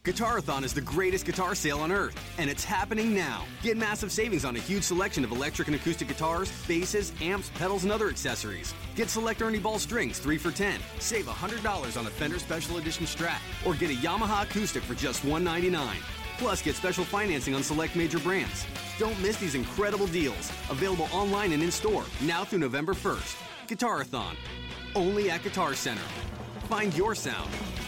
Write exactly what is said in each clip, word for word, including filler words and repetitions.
Guitarathon is the greatest guitar sale on earth, and it's happening now. Get massive savings on a huge selection of electric and acoustic guitars, basses, amps, pedals, and other accessories. Get select Ernie Ball strings, three for ten. Save one hundred dollars on a Fender Special Edition Strat, or get a Yamaha acoustic for just one hundred ninety-nine dollars. Plus, get special financing on select major brands. Don't miss these incredible deals. Available online and in-store, now through November first. Guitarathon, only at Guitar Center. Find your sound.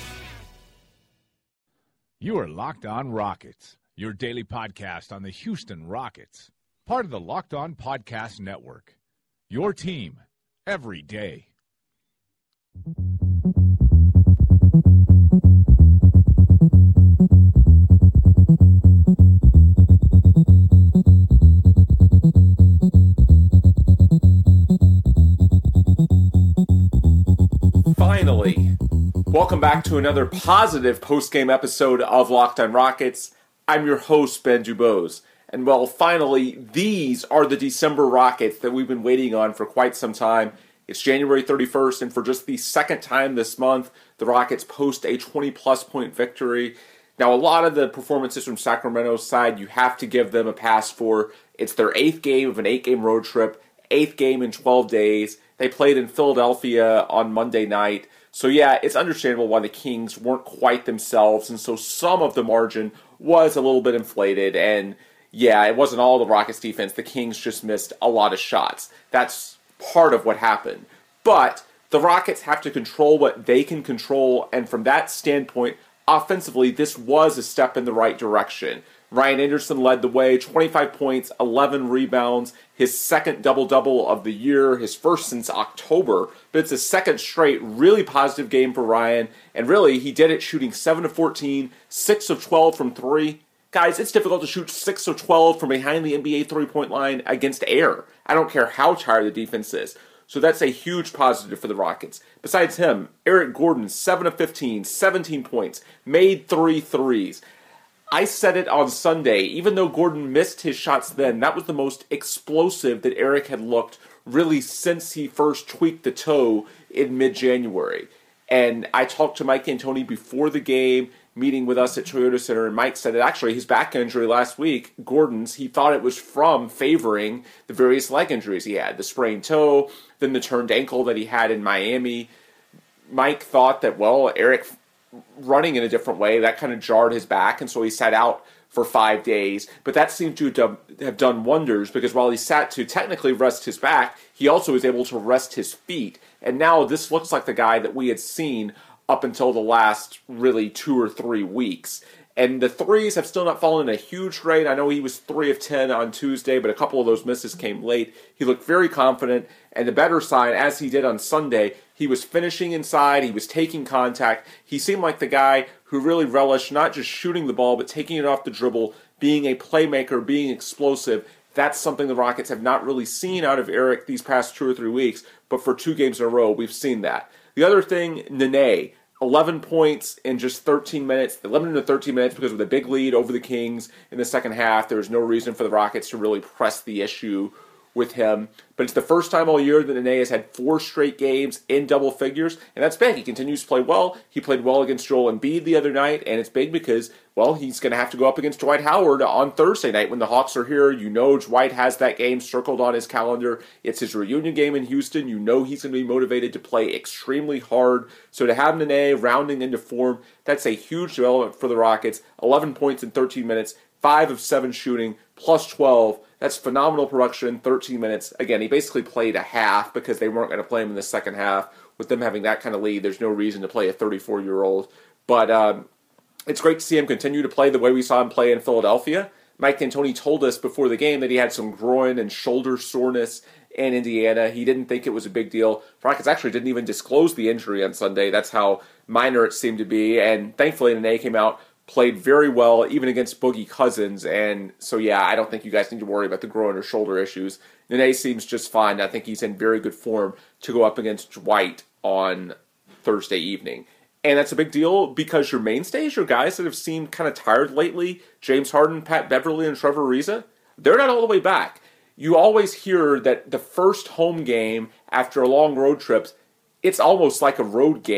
You are Locked On Rockets, your daily podcast on the Houston Rockets. Part of the Locked On Podcast Network. Your team every day. Finally, welcome back to another positive post-game episode of Locked On Rockets. I'm your host, Ben Dubose. And well, finally, these are the December Rockets that we've been waiting on for quite some time. It's January thirty-first, and for just the second time this month, the Rockets post a twenty-plus point victory. Now, a lot of the performances from Sacramento's side, you have to give them a pass for. It's their eighth game of an eight-game road trip, eighth game in twelve days. They played in Philadelphia on Monday night. So yeah, it's understandable why the Kings weren't quite themselves, and so some of the margin was a little bit inflated, and yeah, it wasn't all the Rockets defense. The Kings just missed a lot of shots. That's part of what happened. But the Rockets have to control what they can control, and from that standpoint, offensively, this was a step in the right direction. Ryan Anderson led the way, twenty-five points, eleven rebounds, his second double-double of the year, his first since October, but it's a second straight really positive game for Ryan, and really, he did it shooting seven of fourteen, six of twelve from three. Guys, it's difficult to shoot six of twelve from behind the N B A three-point line against air. I don't care how tired the defense is. So that's a huge positive for the Rockets. Besides him, Eric Gordon, seven of fifteen, seventeen points, made three threes. I said it on Sunday, even though Gordon missed his shots then, that was the most explosive that Eric had looked really since he first tweaked the toe in mid-January. And I talked to Mike D'Antoni before the game, meeting with us at Toyota Center, and Mike said that actually his back injury last week, Gordon's, he thought it was from favoring the various leg injuries he had, the sprained toe, then the turned ankle that he had in Miami. Mike thought that, well, Eric running in a different way, that kind of jarred his back, and so he sat out for five days. But that seemed to have done wonders, because while he sat to technically rest his back, he also was able to rest his feet. And now this looks like the guy that we had seen up until the last really two or three weeks. And the threes have still not fallen in a huge rate. I know he was three of ten on Tuesday, but a couple of those misses came late. He looked very confident, and the better sign, as he did on Sunday, he was finishing inside, he was taking contact. He seemed like the guy who really relished not just shooting the ball, but taking it off the dribble, being a playmaker, being explosive. That's something the Rockets have not really seen out of Eric these past two or three weeks, but for two games in a row, we've seen that. The other thing, Nene, eleven points in just thirteen minutes, eleven to thirteen minutes, because with a big lead over the Kings in the second half, there was no reason for the Rockets to really press the issue with him. But it's the first time all year that Nene has had four straight games in double figures, and that's big. He continues to play well. He played well against Joel Embiid the other night, and it's big because, well, he's going to have to go up against Dwight Howard on Thursday night when the Hawks are here. You know Dwight has that game circled on his calendar. It's his reunion game in Houston. You know he's going to be motivated to play extremely hard. So to have Nene rounding into form, that's a huge development for the Rockets. eleven points in thirteen minutes, five of seven shooting, plus twelve. That's phenomenal production in thirteen minutes. Again, he basically played a half because they weren't going to play him in the second half. With them having that kind of lead, there's no reason to play a thirty-four-year-old. But um, it's great to see him continue to play the way we saw him play in Philadelphia. Mike D'Antoni told us before the game that he had some groin and shoulder soreness in Indiana. He didn't think it was a big deal. Rockets actually didn't even disclose the injury on Sunday. That's how minor it seemed to be. And thankfully, Nene came out, played very well, even against Boogie Cousins. And so, yeah, I don't think you guys need to worry about the groin or shoulder issues. Nene seems just fine. I think he's in very good form to go up against Dwight on Thursday evening. And that's a big deal because your mainstays, your guys that have seemed kind of tired lately, James Harden, Pat Beverly, and Trevor Ariza, they're not all the way back. You always hear that the first home game after a long road trip, it's almost like a road game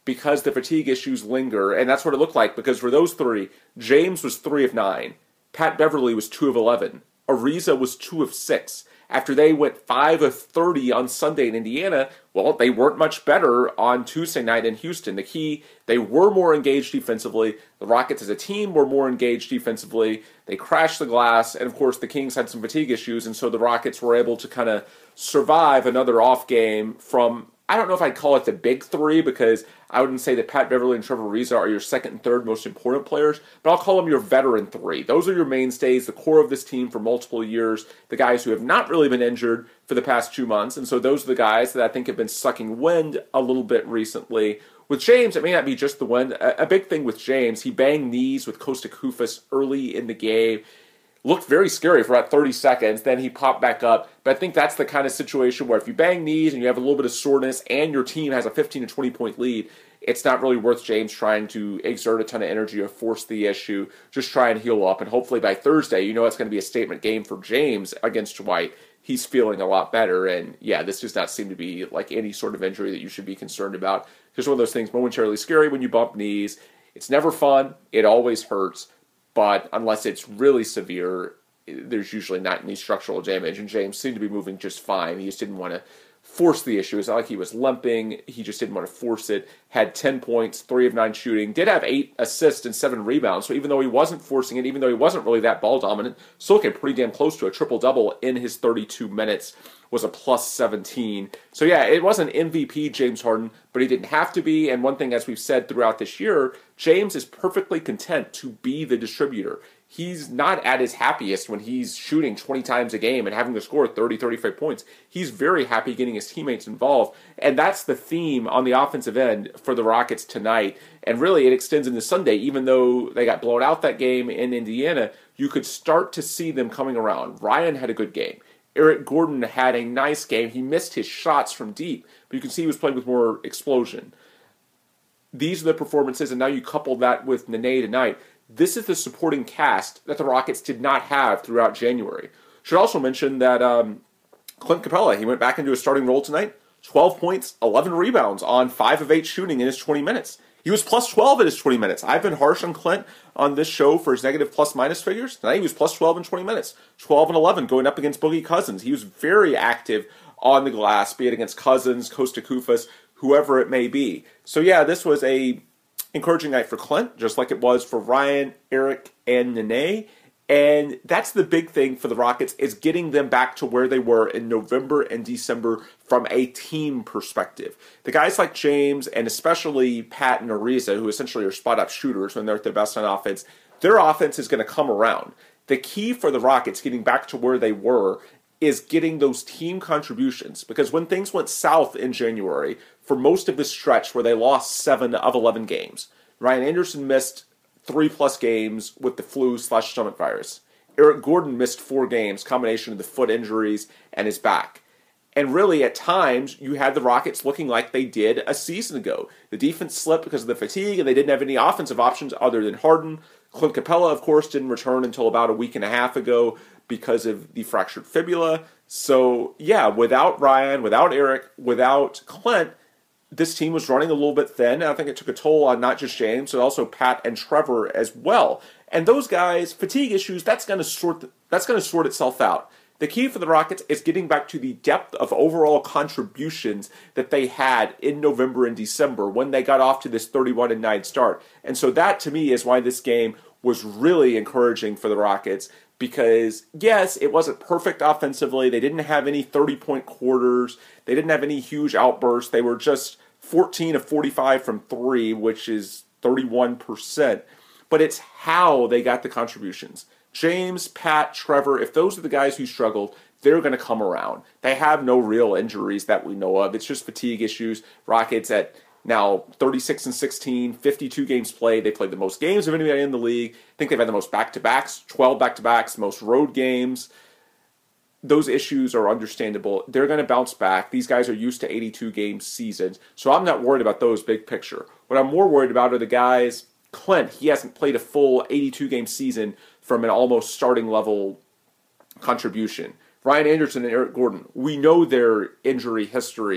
because the fatigue issues linger, and that's what it looked like, because for those three, James was three of nine, Pat Beverly was two of eleven, Ariza was two of six. After they went five of thirty on Sunday in Indiana, well, they weren't much better on Tuesday night in Houston. The key, they were more engaged defensively. The Rockets as a team were more engaged defensively. They crashed the glass, and of course the Kings had some fatigue issues, and so the Rockets were able to kind of survive another off game from, I don't know if I'd call it the big three, because I wouldn't say that Pat Beverly and Trevor Ariza are your second and third most important players, but I'll call them your veteran three. Those are your mainstays, the core of this team for multiple years, the guys who have not really been injured for the past two months, and so those are the guys that I think have been sucking wind a little bit recently. With James, it may not be just the wind. A, a big thing with James, he banged knees with Kosta Koufos early in the game. Looked very scary for about thirty seconds, then he popped back up. But I think that's the kind of situation where if you bang knees and you have a little bit of soreness and your team has a fifteen to twenty point lead, it's not really worth James trying to exert a ton of energy or force the issue. Just try and heal up, and hopefully by Thursday, you know it's going to be a statement game for James against Dwight. He's feeling a lot better, and yeah, this does not seem to be like any sort of injury that you should be concerned about. Just one of those things momentarily scary when you bump knees. It's never fun. It always hurts. But unless it's really severe, there's usually not any structural damage. And James seemed to be moving just fine. He just didn't want to force the issue. It's not like he was limping. He just didn't want to force it. Had ten points, three of nine shooting. Did have eight assists and seven rebounds. So even though he wasn't forcing it, even though he wasn't really that ball dominant, still came pretty damn close to a triple-double in his thirty-two minutes. Was a plus seventeen. So yeah, it wasn't M V P James Harden, but he didn't have to be. And one thing, as we've said throughout this year, James is perfectly content to be the distributor. He's not at his happiest when he's shooting twenty times a game and having to score thirty, thirty-five points. He's very happy getting his teammates involved. And that's the theme on the offensive end for the Rockets tonight. And really, it extends into Sunday. Even though they got blown out that game in Indiana, you could start to see them coming around. Ryan had a good game. Eric Gordon had a nice game. He missed his shots from deep, but you can see he was playing with more explosion. These are the performances, and now you couple that with Nene tonight. This is the supporting cast that the Rockets did not have throughout January. Should also mention that um, Clint Capella, he went back into a starting role tonight. twelve points, eleven rebounds on five of eight shooting in his twenty minutes. He was plus twelve in his twenty minutes. I've been harsh on Clint on this show for his negative plus-minus figures. Tonight he was plus twelve in twenty minutes. twelve and eleven going up against Boogie Cousins. He was very active on the glass, be it against Cousins, Kosta Koufos, whoever it may be. So yeah, this was a encouraging night for Clint, just like it was for Ryan, Eric, and Nene. And that's the big thing for the Rockets, is getting them back to where they were in November and December from a team perspective. The guys like James, and especially Pat and Ariza, who essentially are spot-up shooters when they're at their best on offense, their offense is going to come around. The key for the Rockets getting back to where they were is getting those team contributions. Because when things went south in January, for most of this stretch where they lost seven of eleven games, Ryan Anderson missed three-plus games with the flu slash stomach virus. Eric Gordon missed four games, combination of the foot injuries and his back. And really, at times, you had the Rockets looking like they did a season ago. The defense slipped because of the fatigue, and they didn't have any offensive options other than Harden. Clint Capella, of course, didn't return until about a week and a half ago because of the fractured fibula. So, yeah, without Ryan, without Eric, without Clint, this team was running a little bit thin. I think it took a toll on not just James, but also Pat and Trevor as well. And those guys, fatigue issues, that's going to sort that's going to sort itself out. The key for the Rockets is getting back to the depth of overall contributions that they had in November and December when they got off to this thirty-one and nine start. And so that, to me, is why this game was really encouraging for the Rockets. Because, yes, it wasn't perfect offensively. They didn't have any thirty-point quarters. They didn't have any huge outbursts. They were just fourteen of forty-five from three, which is thirty-one percent. But it's how they got the contributions. James, Pat, Trevor, if those are the guys who struggled, they're going to come around. They have no real injuries that we know of. It's just fatigue issues. Rockets at now thirty-six and sixteen, fifty-two games played. They played the most games of anybody in the league. I think they've had the most back-to-backs, twelve back-to-backs, most road games. Those issues are understandable. They're going to bounce back. These guys are used to eighty-two game seasons. So I'm not worried about those big picture. What I'm more worried about are the guys. Clint, he hasn't played a full eighty-two game season from an almost starting level contribution. Ryan Anderson and Eric Gordon, we know their injury histories.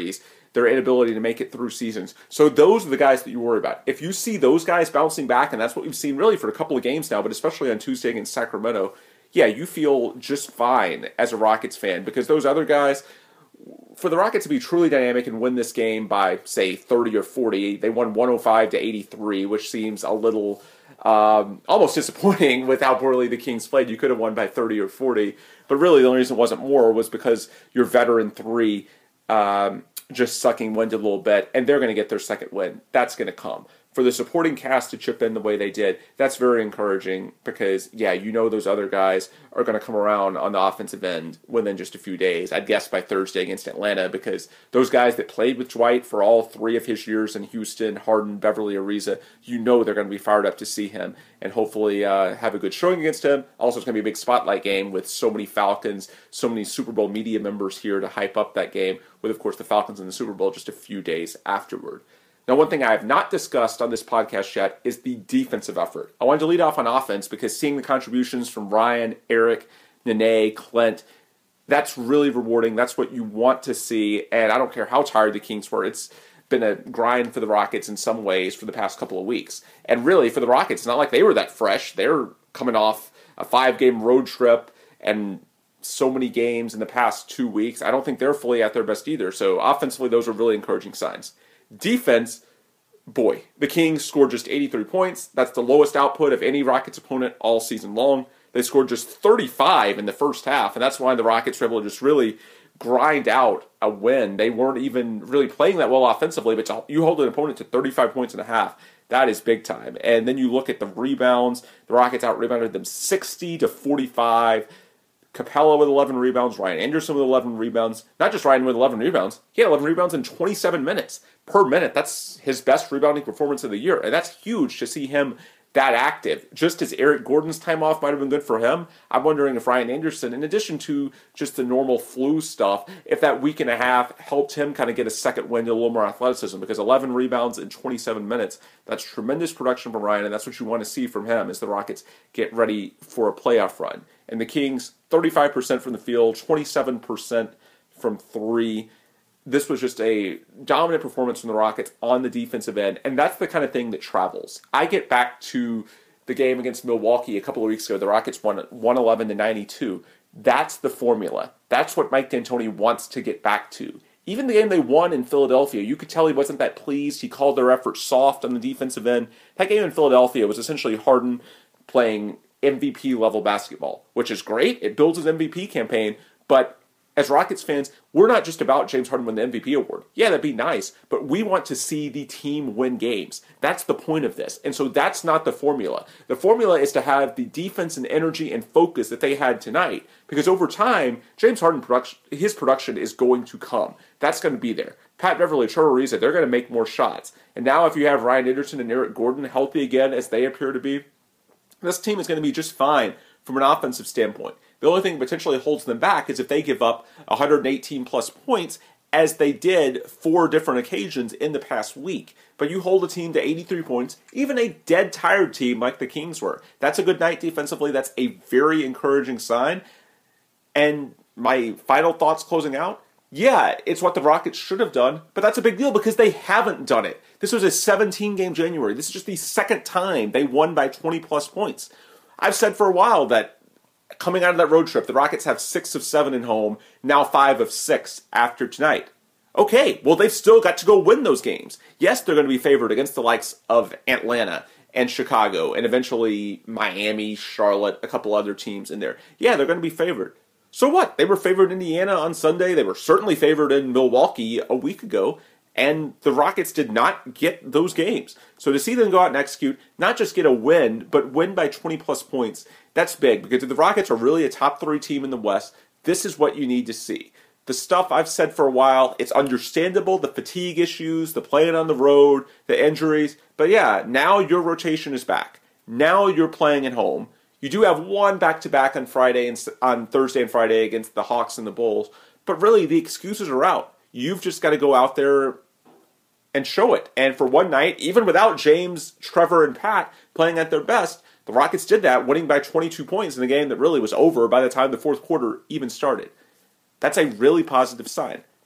their inability to make it through seasons. So those are the guys that you worry about. If you see those guys bouncing back, and that's what we've seen really for a couple of games now, but especially on Tuesday against Sacramento, yeah, you feel just fine as a Rockets fan, because those other guys, for the Rockets to be truly dynamic and win this game by, say, thirty or forty, they won one oh five to eighty-three, which seems a little um, almost disappointing with how poorly the Kings played. You could have won by thirty or forty, but really the only reason it wasn't more was because your veteran three um, just sucking wind a little bit, and they're going to get their second win. That's going to come. For the supporting cast to chip in the way they did, that's very encouraging because, yeah, you know those other guys are going to come around on the offensive end within just a few days. I'd guess by Thursday against Atlanta, because those guys that played with Dwight for all three of his years in Houston, Harden, Beverly, Ariza, you know they're going to be fired up to see him and hopefully uh, have a good showing against him. Also, it's going to be a big spotlight game with so many Falcons, so many Super Bowl media members here to hype up that game, with, of course, the Falcons in the Super Bowl just a few days afterward. Now, one thing I have not discussed on this podcast yet is the defensive effort. I wanted to lead off on offense because seeing the contributions from Ryan, Eric, Nene, Clint, that's really rewarding. That's what you want to see, and I don't care how tired the Kings were. It's been a grind for the Rockets in some ways for the past couple of weeks. And really, for the Rockets, it's not like they were that fresh. They're coming off a five-game road trip and so many games in the past two weeks. I don't think they're fully at their best either. So offensively, those are really encouraging signs. Defense, boy, the Kings scored just eighty-three points. That's the lowest output of any Rockets opponent all season long. They scored just thirty-five in the first half, and that's why the Rockets were able to just really grind out a win. They weren't even really playing that well offensively, but you hold an opponent to thirty-five points and a half. That is big time. And then you look at the rebounds. The Rockets out-rebounded them sixty to forty-five. Capella with eleven rebounds, Ryan Anderson with eleven rebounds. Not just Ryan with eleven rebounds, he had eleven rebounds in twenty-seven minutes per minute. That's his best rebounding performance of the year, and that's huge to see him that active. Just as Eric Gordon's time off might have been good for him, I'm wondering if Ryan Anderson, in addition to just the normal flu stuff, if that week and a half helped him kind of get a second wind and a little more athleticism, because eleven rebounds in twenty-seven minutes, that's tremendous production from Ryan, and that's what you want to see from him as the Rockets get ready for a playoff run. And the Kings, thirty-five percent from the field, twenty-seven percent from three. This was just a dominant performance from the Rockets on the defensive end, and that's the kind of thing that travels. I get back to the game against Milwaukee a couple of weeks ago. The Rockets won one eleven to ninety-two. That's the formula. That's what Mike D'Antoni wants to get back to. Even the game they won in Philadelphia, you could tell he wasn't that pleased. He called their effort soft on the defensive end. That game in Philadelphia was essentially Harden playing M V P-level basketball, which is great. It builds his M V P campaign, but as Rockets fans, we're not just about James Harden winning the M V P award. Yeah, that'd be nice, but we want to see the team win games. That's the point of this. And so that's not the formula. The formula is to have the defense and energy and focus that they had tonight, because over time, James Harden production, his production is going to come. That's going to be there. Pat Beverly, Trevor Ariza, they're going to make more shots. And now if you have Ryan Anderson and Eric Gordon healthy again, as they appear to be, this team is going to be just fine from an offensive standpoint. The only thing that potentially holds them back is if they give up one hundred eighteen plus points, as they did four different occasions in the past week. But you hold a team to eighty-three points, even a dead tired team like the Kings were. That's a good night defensively. That's a very encouraging sign. And my final thoughts closing out, yeah, it's what the Rockets should have done, but that's a big deal because they haven't done it. This was a seventeen-game January. This is just the second time they won by twenty plus points. I've said for a while that coming out of that road trip, the Rockets have six of seven at home, now five of six after tonight. Okay, well, they've still got to go win those games. Yes, they're going to be favored against the likes of Atlanta and Chicago, and eventually Miami, Charlotte, a couple other teams in there. Yeah, they're going to be favored. So what? They were favored in Indiana on Sunday. They were certainly favored in Milwaukee a week ago. And the Rockets did not get those games. So to see them go out and execute, not just get a win, but win by twenty plus points, that's big. Because if the Rockets are really a top three team in the West, this is what you need to see. The stuff I've said for a while, it's understandable, the fatigue issues, the playing on the road, the injuries. But yeah, now your rotation is back. Now you're playing at home. You do have one back-to-back on Friday and on Thursday and Friday against the Hawks and the Bulls. But really, the excuses are out. You've just got to go out there and show it. And for one night, even without James, Trevor, and Pat playing at their best, the Rockets did that, winning by twenty-two points in a game that really was over by the time the fourth quarter even started. That's a really positive sign.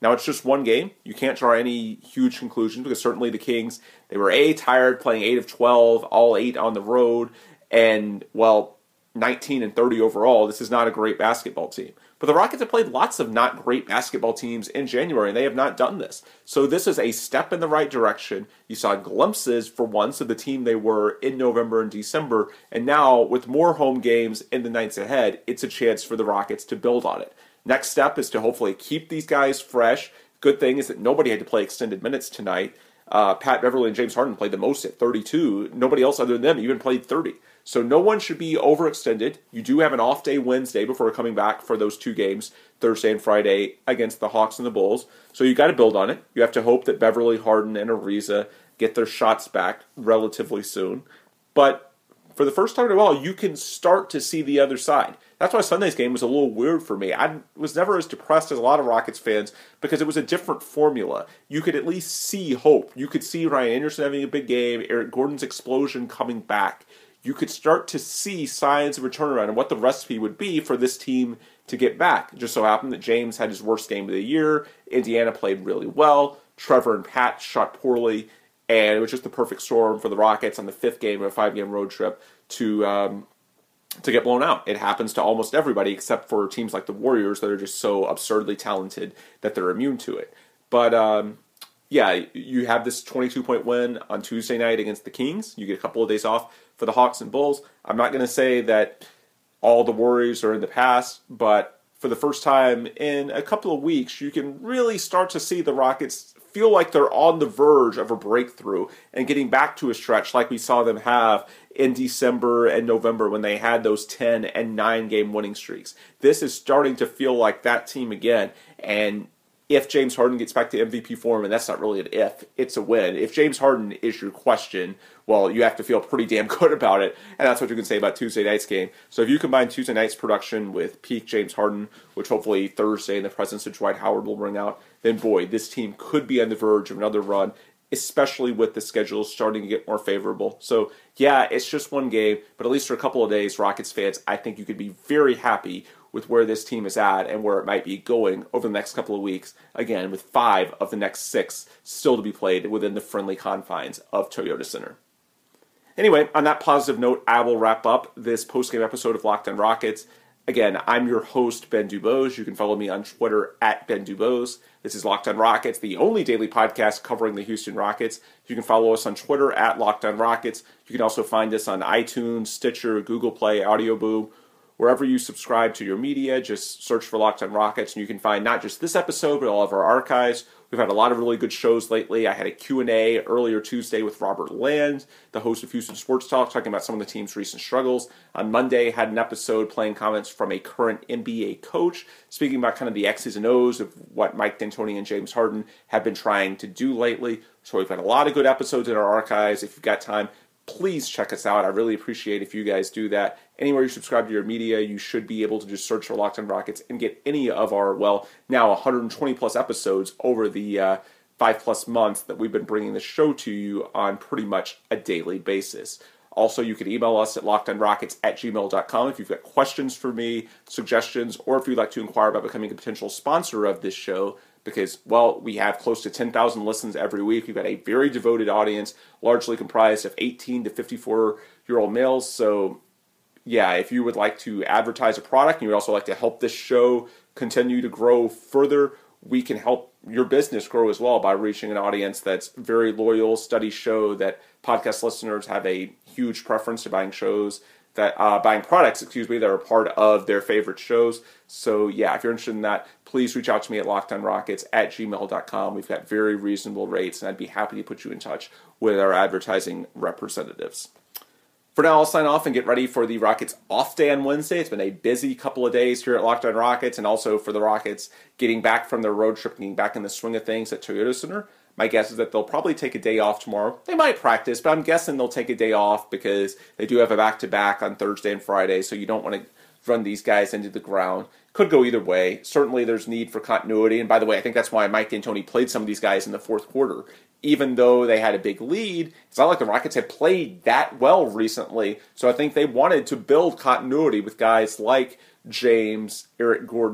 Now, it's just one game. You can't draw any huge conclusions because certainly the Kings, they were A, tired, playing eight of twelve, all eight on the road, and, well, nineteen and thirty overall. This is not a great basketball team. But the Rockets have played lots of not great basketball teams in January, and they have not done this. So this is a step in the right direction. You saw glimpses, for once, of the team they were in November and December, and now, with more home games in the nights ahead, it's a chance for the Rockets to build on it. Next step is to hopefully keep these guys fresh. Good thing is that nobody had to play extended minutes tonight. Uh, Pat Beverly and James Harden played the most at thirty-two. Nobody else other than them even played thirty. So no one should be overextended. You do have an off day Wednesday before coming back for those two games, Thursday and Friday, against the Hawks and the Bulls. So you got to build on it. You have to hope that Beverly, Harden, and Ariza get their shots back relatively soon. But for the first time in a while, you can start to see the other side. That's why Sunday's game was a little weird for me. I was never as depressed as a lot of Rockets fans because it was a different formula. You could at least see hope. You could see Ryan Anderson having a big game, Eric Gordon's explosion coming back. You could start to see signs of a turnaround and what the recipe would be for this team to get back. It just so happened that James had his worst game of the year. Indiana played really well. Trevor and Pat shot poorly. And it was just the perfect storm for the Rockets on the fifth game of a five-game road trip to um, to get blown out. It happens to almost everybody except for teams like the Warriors that are just so absurdly talented that they're immune to it. But um, yeah, you have this twenty-two point win on Tuesday night against the Kings. You get a couple of days off for the Hawks and Bulls. I'm not going to say that all the worries are in the past, but for the first time in a couple of weeks, you can really start to see the Rockets feel like they're on the verge of a breakthrough and getting back to a stretch like we saw them have in December and November when they had those ten and nine game winning streaks. This is starting to feel like that team again, and if James Harden gets back to M V P form, and that's not really an if, it's a when. If James Harden is your question, well, you have to feel pretty damn good about it, and that's what you can say about Tuesday night's game. So if you combine Tuesday night's production with peak James Harden, which hopefully Thursday in the presence of Dwight Howard will bring out, then boy, this team could be on the verge of another run, especially with the schedule starting to get more favorable. So yeah, it's just one game, but at least for a couple of days, Rockets fans, I think you could be very happy with where this team is at and where it might be going over the next couple of weeks, again, with five of the next six still to be played within the friendly confines of Toyota Center. Anyway, on that positive note, I will wrap up this post-game episode of Locked on Rockets. Again, I'm your host, Ben Dubose. You can follow me on Twitter at Ben Dubose. This is Locked on Rockets, the only daily podcast covering the Houston Rockets. You can follow us on Twitter at Locked on Rockets. You can also find us on iTunes, Stitcher, Google Play, Audio Boom. Wherever you subscribe to your media, just search for Locked on Rockets, and you can find not just this episode, but all of our archives. We've had a lot of really good shows lately. I had a Q and A earlier Tuesday with Robert Land, the host of Houston Sports Talk, talking about some of the team's recent struggles. On Monday, had an episode playing comments from a current N B A coach, speaking about kind of the X's and O's of what Mike D'Antoni and James Harden have been trying to do lately. So we've had a lot of good episodes in our archives. If you've got time, please check us out. I really appreciate if you guys do that. Anywhere you subscribe to your media, you should be able to just search for Locked on Rockets and get any of our, well, now one hundred twenty plus episodes over the uh, five plus months that we've been bringing the show to you on pretty much a daily basis. Also, you can email us at lockedonrockets at gmail dot com if you've got questions for me, suggestions, or if you'd like to inquire about becoming a potential sponsor of this show. Because, well, we have close to ten thousand listens every week. We've got a very devoted audience, largely comprised of eighteen to fifty-four-year-old males. So, yeah, if you would like to advertise a product and you would also like to help this show continue to grow further, we can help your business grow as well by reaching an audience that's very loyal. Studies show that podcast listeners have a huge preference to buying shows that uh, buying products, excuse me, that are part of their favorite shows. So yeah, if you're interested in that, please reach out to me at lockedonrockets at gmail dot com. We've got very reasonable rates, and I'd be happy to put you in touch with our advertising representatives. For now, I'll sign off and get ready for the Rockets off day on Wednesday. It's been a busy couple of days here at Locked on Rockets, and also for the Rockets getting back from their road trip and getting back in the swing of things at Toyota Center. My guess is that they'll probably take a day off tomorrow. They might practice, but I'm guessing they'll take a day off because they do have a back-to-back on Thursday and Friday, so you don't want to run these guys into the ground. Could go either way. Certainly there's need for continuity, and by the way, I think that's why Mike D'Antoni played some of these guys in the fourth quarter. Even though they had a big lead, it's not like the Rockets had played that well recently, so I think they wanted to build continuity with guys like James, Eric Gordon,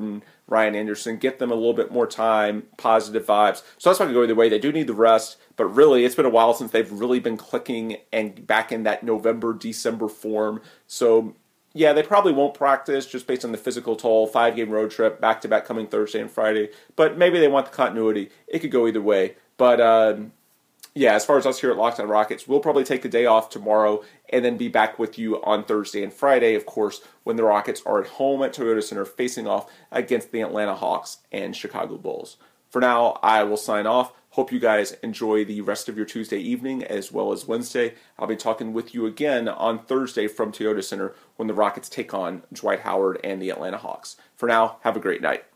Ryan Anderson, get them a little bit more time, positive vibes. So that's why I can go either way. They do need the rest, but really it's been a while since they've really been clicking and back in that November, December form. So yeah, they probably won't practice just based on the physical toll, five-game road trip, back-to-back coming Thursday and Friday. But maybe they want the continuity. It could go either way. But um, yeah, as far as us here at Locked On Rockets, we'll probably take the day off tomorrow and then be back with you on Thursday and Friday, of course, when the Rockets are at home at Toyota Center facing off against the Atlanta Hawks and Chicago Bulls. For now, I will sign off. Hope you guys enjoy the rest of your Tuesday evening as well as Wednesday. I'll be talking with you again on Thursday from Toyota Center when the Rockets take on Dwight Howard and the Atlanta Hawks. For now, have a great night.